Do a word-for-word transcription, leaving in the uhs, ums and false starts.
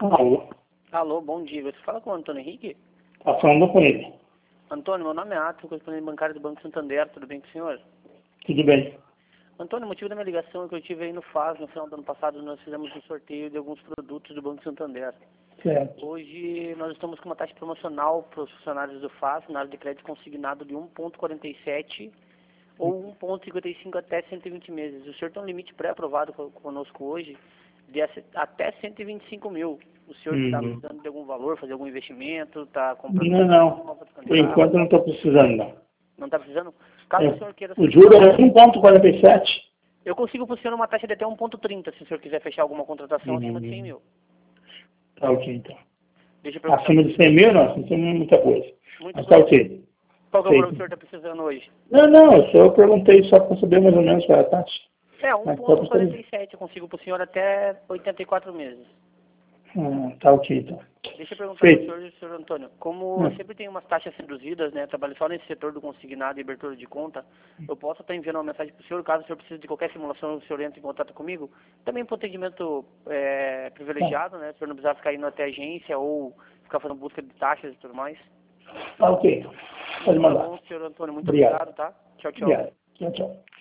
Alô? Alô, bom dia. Você fala com o Antônio Henrique? Tá falando com ele. Antônio, meu nome é Ato, correspondente bancário do Banco Santander. Tudo bem com o senhor? Tudo bem. Antônio, o motivo da minha ligação é que eu tive aí no F A S, no final do ano passado, nós fizemos um sorteio de alguns produtos do Banco Santander. Certo. Hoje nós estamos com uma taxa promocional para os funcionários do F A S, na área de crédito consignado de um vírgula quarenta e sete ou um vírgula cinquenta e cinco até cento e vinte meses. O senhor tem um limite pré-aprovado co- conosco hoje de ace- até cento e vinte e cinco mil. O senhor está Uhum. precisando de algum valor, fazer algum investimento, está comprando Não, não. nova, trocando de Por carro? enquanto eu não estou precisando, não. Não está precisando? Caso o É. senhor queira O fazer juro uma... é um vírgula quarenta e sete. Eu consigo para o senhor uma taxa de até um vírgula trinta, se o senhor quiser fechar alguma contratação acima de cem Uhum. mil. Tá ok, então. Deixa eu perguntar. Acima de cem mil, não. Acima de cem mil é muita coisa. Muita Mas tá coisa. ok. Qual que é o valor que o Feito. senhor está precisando hoje? Não, não. Eu só perguntei só para saber mais ou menos qual é a taxa. É, Mas tá um vírgula quarenta precisando. e sete eu consigo para o senhor até oitenta e quatro meses. Ah, tá ok, então. Deixa eu perguntar para o Feito. senhor, senhor Antônio, como eu Hum. sempre tenho umas taxas reduzidas, né, trabalho só nesse setor do consignado e abertura de conta, eu posso estar enviando uma mensagem para o senhor, caso o senhor precise de qualquer simulação, o senhor entre em contato comigo, também para um atendimento é, privilegiado, né, o senhor não precisar ficar indo até a agência ou ficar fazendo busca de taxas e tudo mais. Tá ok, então. Pode Então tá mandar. bom, senhor Antônio, muito Obrigado. obrigado, tá? Tchau, tchau. Obrigado. Tchau, tchau.